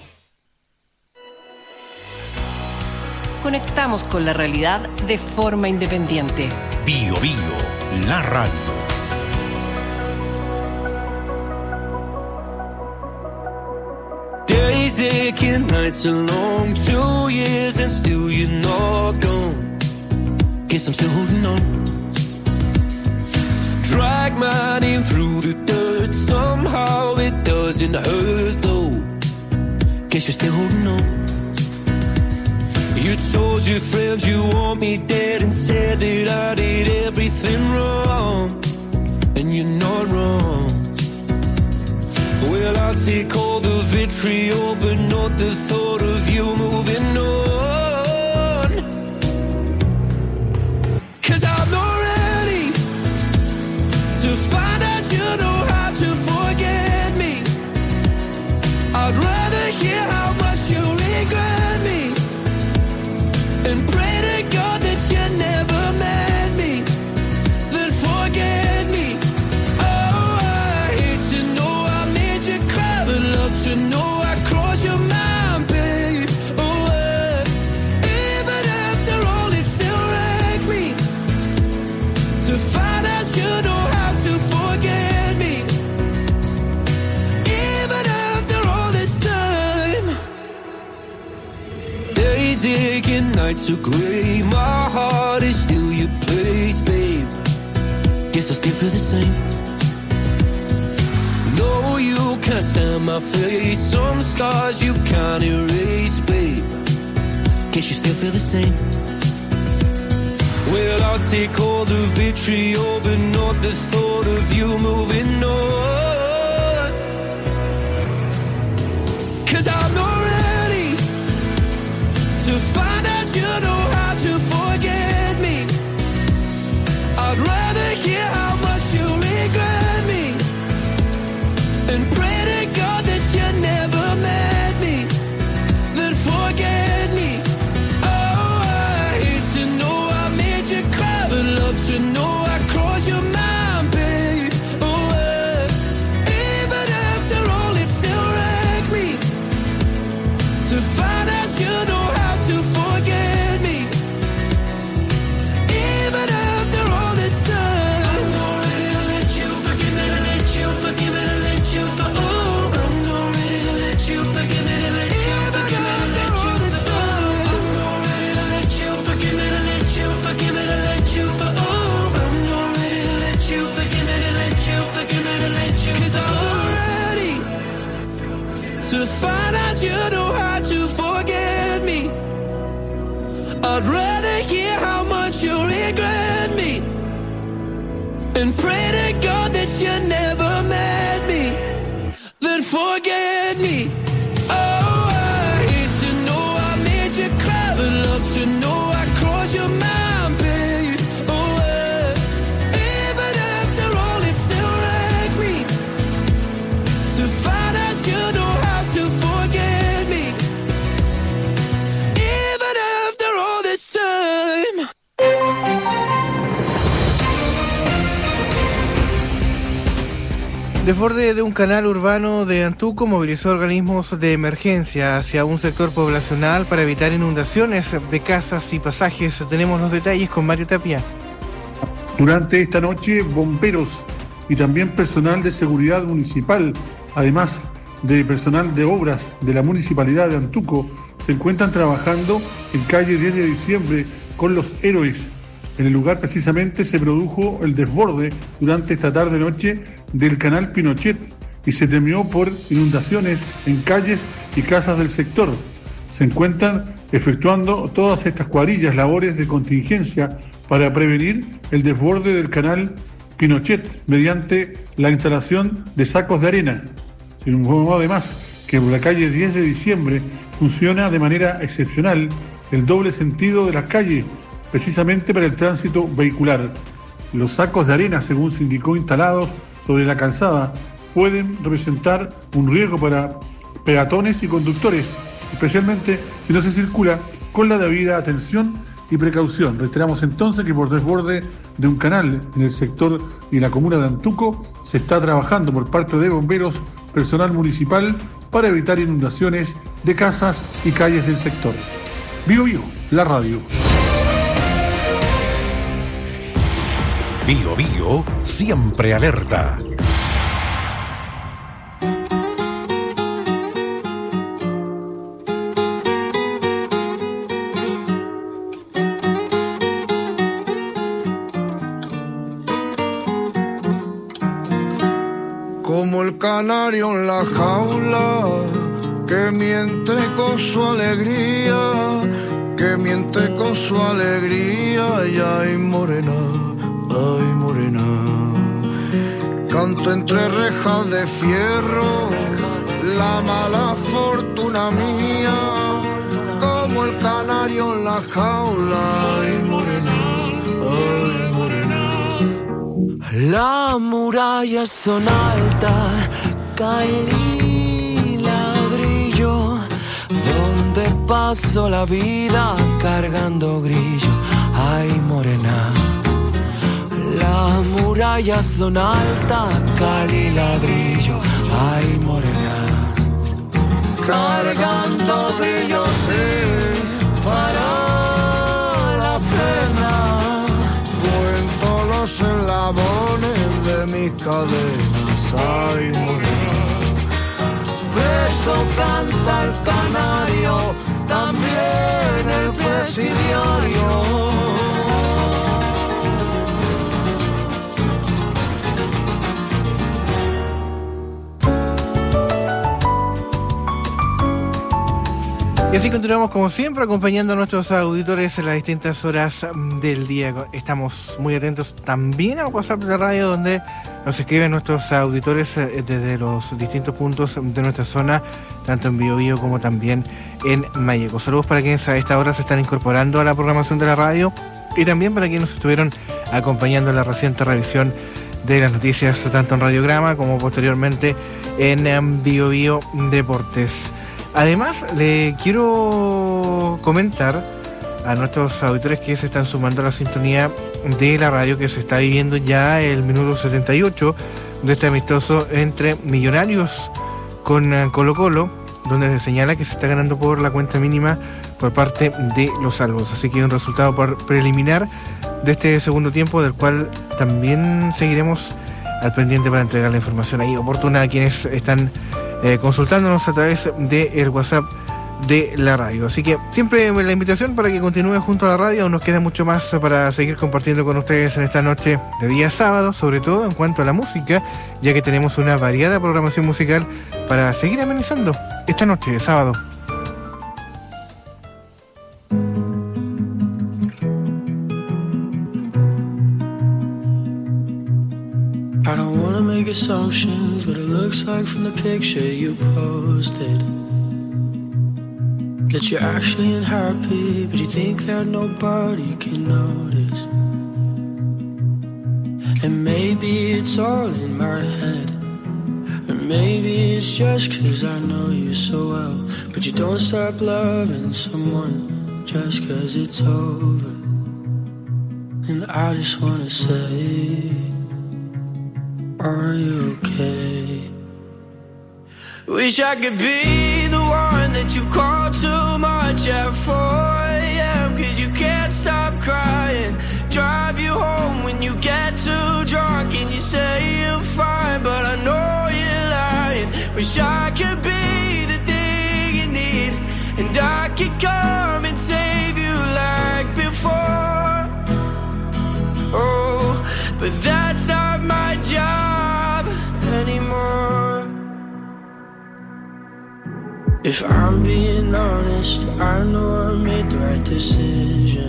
Conectamos con la realidad de forma independiente. Bio Bio, la radio. Days aching, nights are long, two years and still you're not gone. Guess I'm still holding on. Drag my name through the dirt, somehow it does. wasn't hurt though. Guess you're still holding on. You told your friends you want me dead and said that I did everything wrong. And you're not wrong. Well, I'll take all the vitriol, but not the thought of you moving on. 'Cause I'm not ready to find out you know how to forget me. I'd rather hear how much you regret me and pray to God that you never met me, then forget me. Oh, I hate to know I made you cry, but love to know I crossed your mind, babe. Oh, uh, even after all, it still wrecked me to find out you know how to forget me. Even after all this time, days aching, nights are gray. My heart is still your place, babe. Guess I still feel the same. No, you can't stand my face. Some stars you can't erase, babe. Guess you still feel the same. Well, I'll take all the vitriol, but not the thought of you moving on. 'Cause I'm not ready to find out you know how to forget me. I'd rather hear how much you regret me and pray to God that you never met me, then forget me. Oh, I hate to know I made you cry, but love to know I crossed your mind, babe. Oh, uh, even after all, it still wrecked me to find out you know how to forget me. Even after all this time, I'm not ready to let you forgive me, to let you forgive me, to let you for. Oh, I'm not ready to let you forgive me, to let you forgive me, to let you for. I'm not ready to let you forgive me, to let you forgive me, to let you for. Oh, I'm not ready to let you forgive me, to let you forgive me, to let you. 'Cause I'm not ready to find out you know how to forget me. I'd rather hear how much you regret me and pray to God that you never met me, then forget me. Oh, I hate to know I made you cry, but love to know I crossed your mind, babe. Oh, uh, even after all, it still wrecked me to find out you know how to forget me. Even after all this time. Desborde de un canal urbano de Antuco movilizó organismos de emergencia hacia un sector poblacional para evitar inundaciones de casas y pasajes. Tenemos los detalles con Mario Tapia. Durante esta noche, bomberos y también personal de seguridad municipal, además de personal de obras de la Municipalidad de Antuco, se encuentran trabajando en calle diez de diciembre con los héroes. En el lugar precisamente se produjo el desborde durante esta tarde-noche del canal Pinochet y se temió por inundaciones en calles y casas del sector. Se encuentran efectuando todas estas cuadrillas labores de contingencia para prevenir el desborde del canal Pinochet mediante la instalación de sacos de arena. Se informó además que por la calle diez de diciembre funciona de manera excepcional el doble sentido de las calles, precisamente para el tránsito vehicular. Los sacos de arena, según se indicó, instalados sobre la calzada, pueden representar un riesgo para peatones y conductores, especialmente si no se circula con la debida atención y precaución. Reiteramos entonces que por desborde de un canal en el sector y la comuna de Antuco se está trabajando por parte de bomberos, personal municipal, para evitar inundaciones de casas y calles del sector. Bio Bio, la radio. Bio Bio, siempre alerta. como el canario en la jaula, que miente con su alegría, que miente con su alegría. Y ay, morena, ay, morena, canto entre rejas de fierro la mala fortuna mía, como el canario en la jaula. Ay, morena, ay, morena. Las murallas son altas, caen ladrillo, donde paso la vida cargando grillo. Ay, morena. Las murallas son altas, cal y ladrillo. Ay, morena. Cargando brillos, sí, para la pena. Cuento los eslabones de mis cadenas. Ay, morena. Beso canta el canario, también el presidiario. Y así continuamos como siempre acompañando a nuestros auditores en las distintas horas del día. Estamos muy atentos también al WhatsApp de la radio, donde nos escriben nuestros auditores desde los distintos puntos de nuestra zona, tanto en Biobío como también en Mayeco. Saludos para quienes a esta hora se están incorporando a la programación de la radio y también para quienes nos estuvieron acompañando en la reciente revisión de las noticias tanto en Radiograma como posteriormente en Biobío Deportes. Además, le quiero comentar a nuestros auditores que se están sumando a la sintonía de la radio que se está viviendo ya el minuto setenta y ocho de este amistoso entre Millonarios con Colo Colo, donde se señala que se está ganando por la cuenta mínima por parte de los Albos. Así que un resultado preliminar de este segundo tiempo, del cual también seguiremos al pendiente para entregar la información ahí oportuna a quienes están Eh, consultándonos a través del WhatsApp de la radio. Así que siempre la invitación para que continúe junto a la radio. Aún nos queda mucho más para seguir compartiendo con ustedes en esta noche de día sábado, sobre todo en cuanto a la música, ya que tenemos una variada programación musical para seguir amenizando esta noche de sábado. I don't wanna make assumptions, but it looks like from the picture you posted that you're actually unhappy, but you think that nobody can notice. And maybe it's all in my head, or maybe it's just 'cause I know you so well. But you don't stop loving someone just 'cause it's over. And I just wanna say, are you okay? Wish I could be the one that you call too much at four a.m. 'Cause you can't stop crying. Drive you home when you get too drunk and you say you're fine, but I know you're lying. Wish I could be the thing you need, and I could come and save you like before. Oh, but that's not my job anymore. If I'm being honest, I know I made the right decision.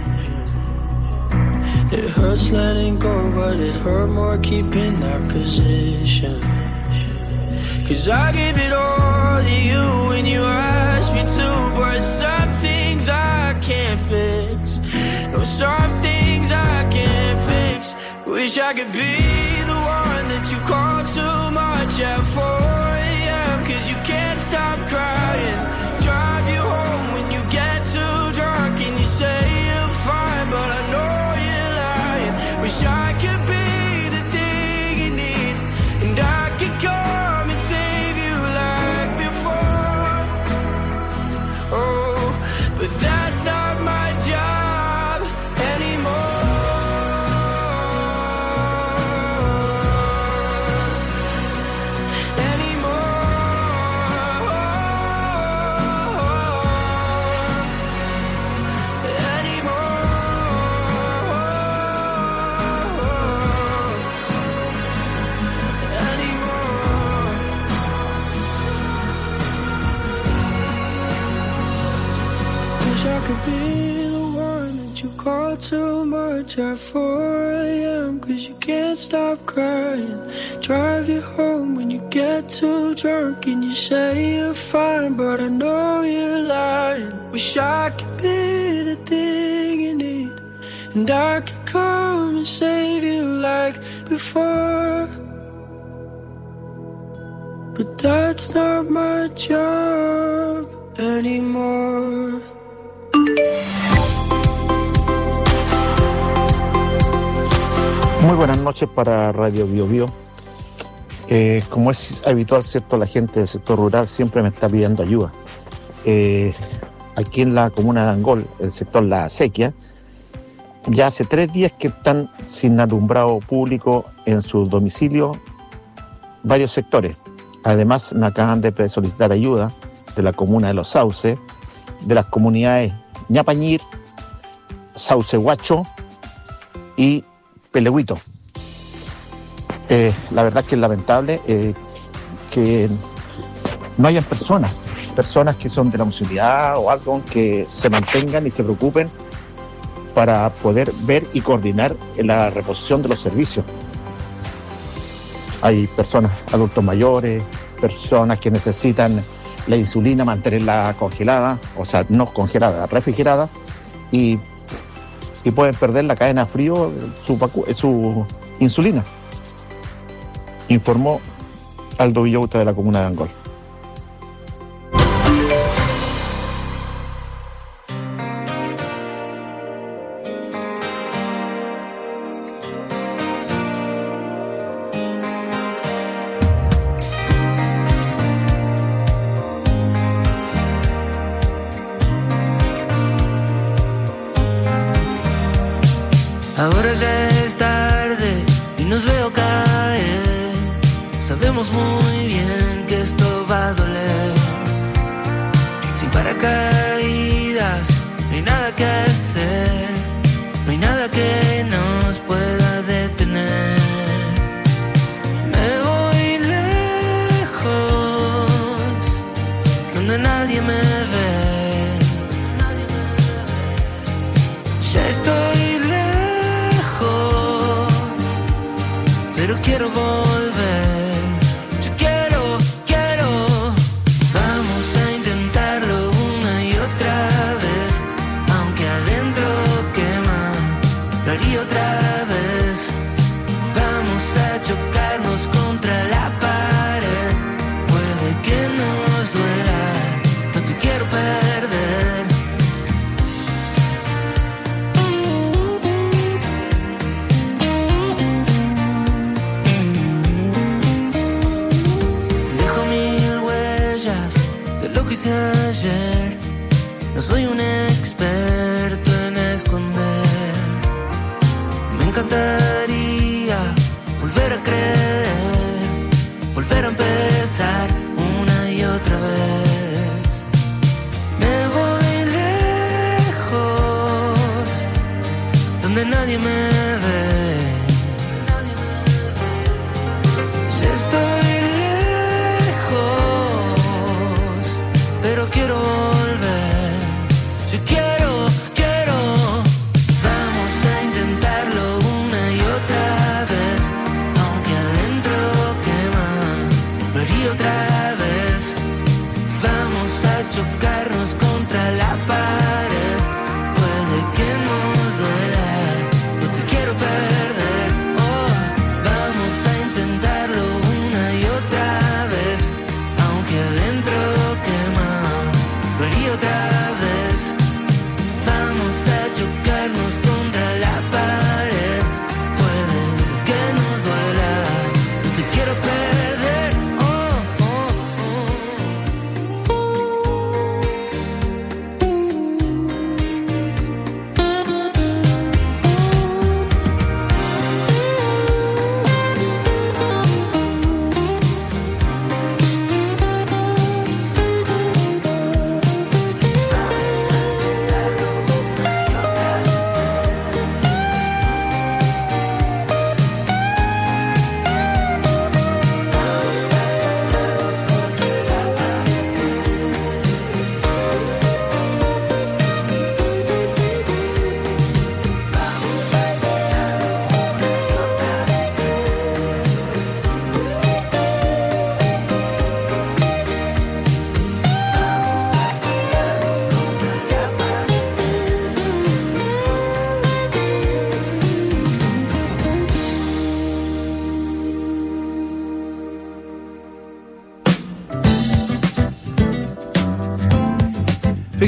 It hurts letting go, but it hurt more keeping that position. 'Cause I gave it all to you when you asked me to, but some things I can't fix. No, some things I can't fix. Wish I could be the one that you call too much at four a.m. 'Cause you can't stop crying. Drive you home when you get too drunk and you say you're fine, but I know you're lying. Wish I could be the thing you need, and I could come and save you like before. Oh, but that's not my job anymore. Anymore. much at four a.m. cause you can't stop crying. Drive you home when you get too drunk and you say you're fine, but I know you're lying. Wish I could be the thing you need, and I could come and save you like before, but that's not my job anymore. Muy buenas noches para Radio Bio Bio. Eh, como es habitual, ¿cierto? La gente del sector rural siempre me está pidiendo ayuda. Eh, aquí en la comuna de Angol, el sector La Acequia, ya hace tres días que están sin alumbrado público en sus domicilios varios sectores. Además, me acaban de solicitar ayuda de la comuna de Los Sauces, de las comunidades Ñapañir, Sauce Huacho y Pelehuito. Eh, la verdad es que es lamentable eh, que no hayan personas, personas que son de la municipalidad o algo que se mantengan y se preocupen para poder ver y coordinar la reposición de los servicios. Hay personas, adultos mayores, personas que necesitan la insulina, mantenerla congelada, o sea, no congelada, refrigerada, y, y pueden perder la cadena de frío, su, vacu- su insulina. Informó Aldo Villauta de la comuna de Angol. Ahora ya es tarde y nos veo caer. Sabemos muy bien que esto va a doler. Sin paracaídas, no hay nada que hacer. No hay nada que nos pueda detener. Me voy lejos, donde nadie me ve. Ya estoy pero quiero volver, yo quiero, quiero. Vamos a intentarlo una y otra vez, aunque adentro quema, lo haría otra vez. Vamos a chocarnos contra la pared, puede que nos duela, no te quiero perder. Ayer. No soy un experto en esconder. Me encantaría volver a creer, volver a empezar una y otra vez. Me voy lejos, donde nadie me ve. Ya estoy pero quiero volver, yo quiero, quiero. Vamos a intentarlo una y otra vez, aunque adentro quema,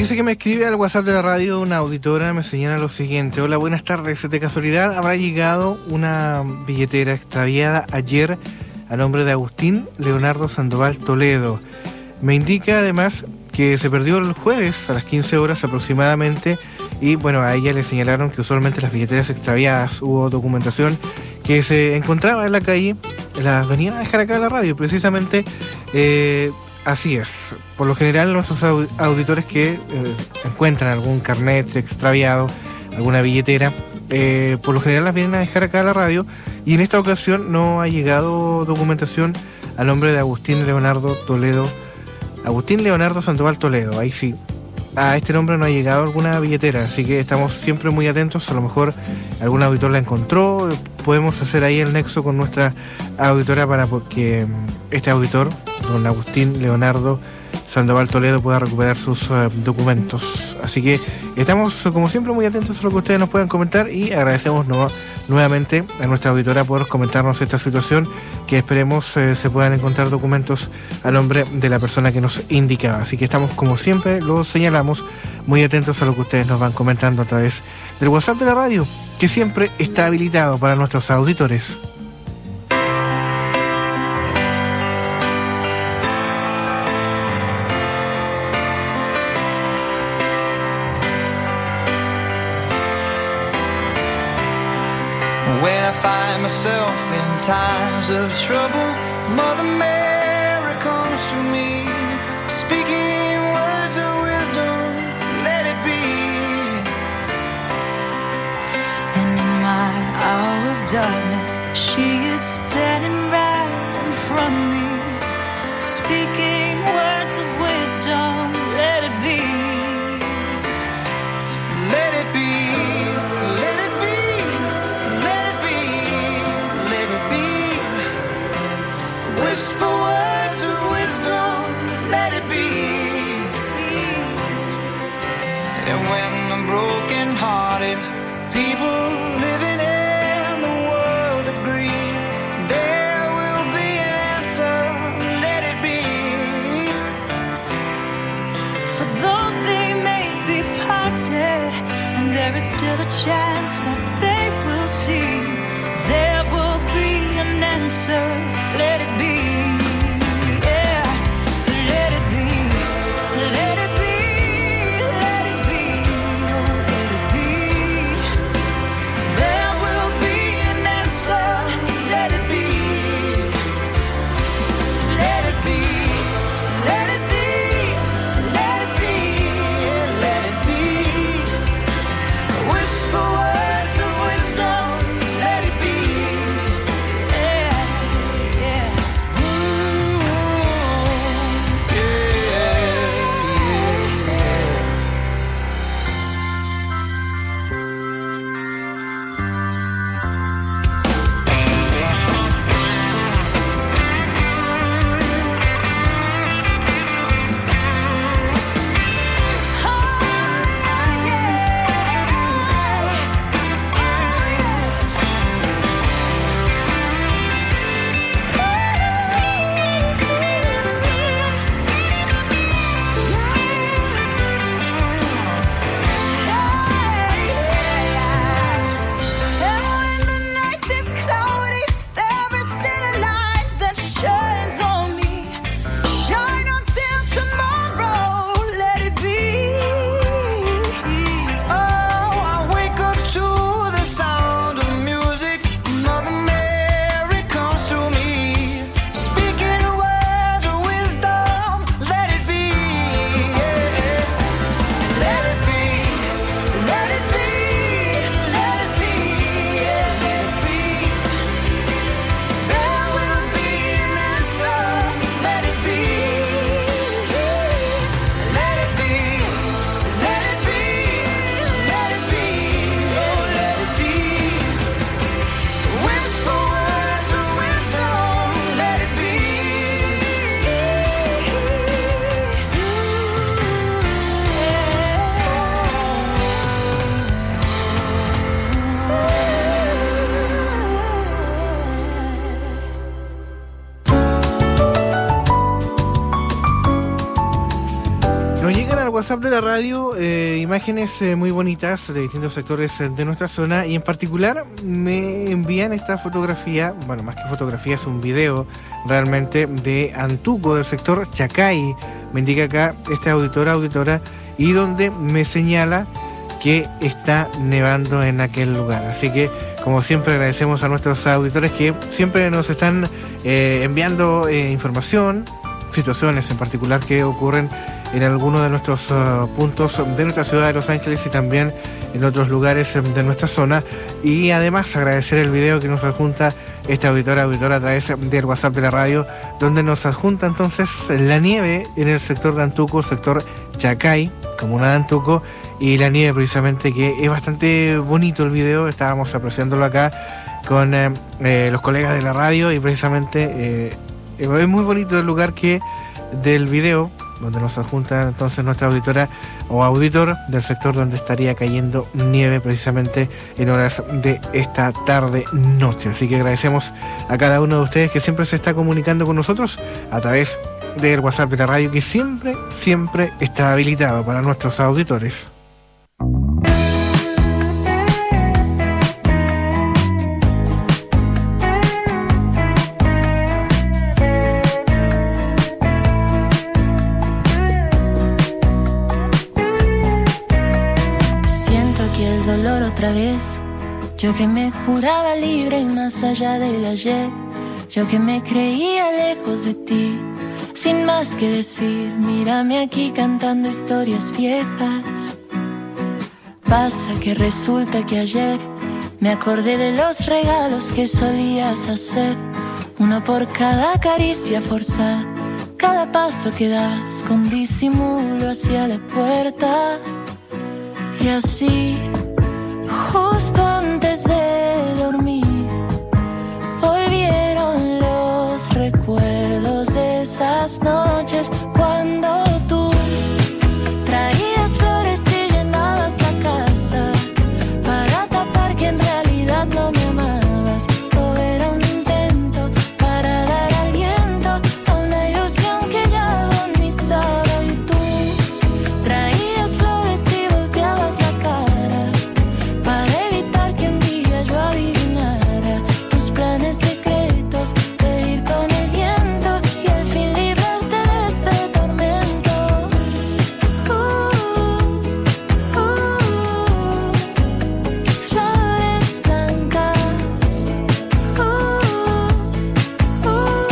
Fíjese que me escribe al WhatsApp de la radio una auditora, me señala lo siguiente. Hola, buenas tardes. De casualidad habrá llegado una billetera extraviada ayer a nombre de Agustín Leonardo Sandoval Toledo. Me indica además que se perdió el jueves a las quince horas aproximadamente y bueno, a ella le señalaron que usualmente las billeteras extraviadas, hubo documentación que se encontraba en la calle, las venían a dejar acá a la radio, precisamente eh, así es. Por lo general nuestros auditores que eh, encuentran algún carnet extraviado, alguna billetera, eh, por lo general las vienen a dejar acá a la radio y en esta ocasión no ha llegado documentación a nombre de Agustín Leonardo Toledo, Agustín Leonardo Sandoval Toledo, ahí sí. A este nombre no ha llegado alguna billetera, así que estamos siempre muy atentos. A lo mejor algún auditor la encontró, podemos hacer ahí el nexo con nuestra auditora para que este auditor, don Agustín Leonardo Sandoval Toledo, pueda recuperar sus uh, documentos. Así que estamos como siempre muy atentos a lo que ustedes nos puedan comentar y agradecemos no, nuevamente a nuestra auditora por comentarnos esta situación, que esperemos eh, se puedan encontrar documentos a nombre de la persona que nos indicaba. Así que estamos como siempre, lo señalamos, muy atentos a lo que ustedes nos van comentando a través del WhatsApp de la radio, que siempre está habilitado para nuestros auditores. When I find myself in times of trouble, Mother Mary comes to me, speaking words of wisdom, let it be. And in my hour of darkness, she is standing right in front of me, speaking words of wisdom, let it be. Let it be. Whisper words of wisdom, let it be. And when the broken-hearted people living in the world agree, there will be an answer, let it be. For though they may be parted, and there is still a chance that they will see, there will be an answer, let it be. Words of wisdom, let it be. Yeah, yeah. WhatsApp de la radio eh, imágenes eh, muy bonitas de distintos sectores de nuestra zona, y en particular me envían esta fotografía, bueno, más que fotografía es un video realmente de Antuco, del sector Chacay, me indica acá esta auditora, auditora, y donde me señala que está nevando en aquel lugar. Así que, como siempre, agradecemos a nuestros auditores que siempre nos están eh, enviando eh, información, situaciones en particular que ocurren en algunos de nuestros uh, puntos de nuestra ciudad de Los Ángeles y también en otros lugares de nuestra zona. Y además agradecer el video que nos adjunta esta auditora auditora a través del WhatsApp de la radio, donde nos adjunta entonces la nieve en el sector de Antuco, sector Chacay, comuna de Antuco, y la nieve precisamente, que es bastante bonito el video. Estábamos apreciándolo acá con eh, eh, los colegas de la radio, y precisamente eh, es muy bonito el lugar que del video, donde nos adjunta entonces nuestra auditora o auditor del sector donde estaría cayendo nieve precisamente en horas de esta tarde noche. Así que agradecemos a cada uno de ustedes que siempre se está comunicando con nosotros a través del WhatsApp de la radio, que siempre, siempre está habilitado para nuestros auditores. Otra vez, yo que me juraba libre y más allá del ayer, yo que me creía lejos de ti, sin más que decir, mírame aquí cantando historias viejas. Pasa que resulta que ayer me acordé de los regalos que solías hacer, uno por cada caricia forzada, cada paso que dabas con disimulo hacia la puerta. Y así, justo antes de dormir, volvieron los recuerdos de esas noches cuando tú traías flores y llenabas la casa para tapar que en realidad no me amabas. Todo era un intento para dar aliento a una ilusión que ya agonizaba, y tú traías flores y volteabas la cara para evitar que un día yo adivinara tus planes secretos de ir con el viento y al fin librarte de este tormento. Uh, uh, flores blancas. Uh,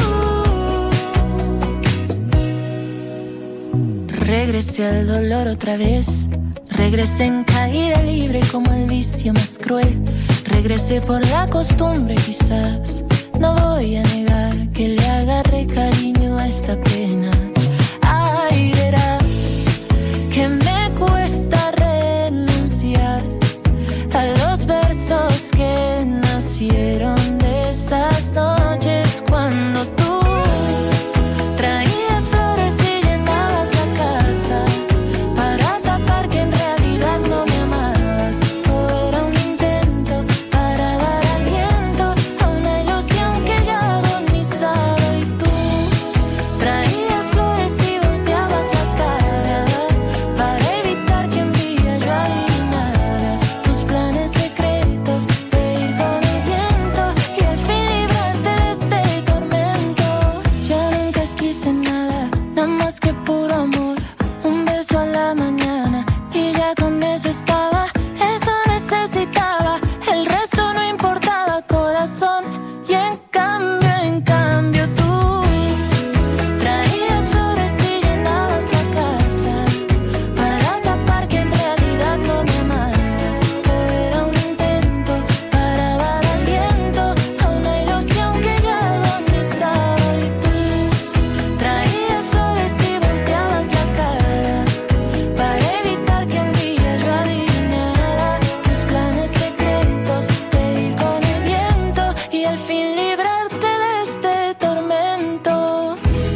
uh. Regresé al dolor otra vez. Regresé en caída libre como el vicio más cruel. Regresé por la costumbre quizás. No voy a negar que le agarré cariño a esta pena. Ay, verás que me cuesta renunciar a los versos que nacieron de esas noches cuando tú traías flores y llenabas la casa para tapar que en realidad no me amabas. Todo era un intento para dar aliento a una ilusión que ya agonizaba, y tú traías flores y volteabas la cara para evitar que un día yo adivinara tus planes secretos de ir con el viento y al fin librarte de este tormento. Yo nunca quise nada, nada más que puro amor, un beso a la mañana y ya con eso estaba. Eso necesitaba, el resto no importaba, corazón. Y en cambio, en cambio tú traías flores y llenabas la casa para tapar que en realidad no me amabas. Todo era un intento para dar aliento a una ilusión que ya agonizaba, y tú traías flores y volteabas la cara para evitar que un día yo adivinara tus planes secretos de ir con el viento y al fin librarte de este tormento.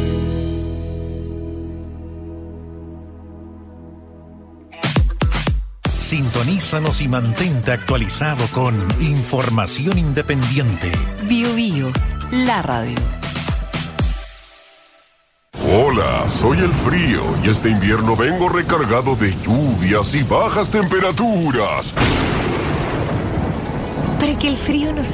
Sintonízanos y mantente actualizado con información independiente. Bio Bio, la radio. Hola, soy el frío y este invierno vengo recargado de lluvias y bajas temperaturas. Para que el frío no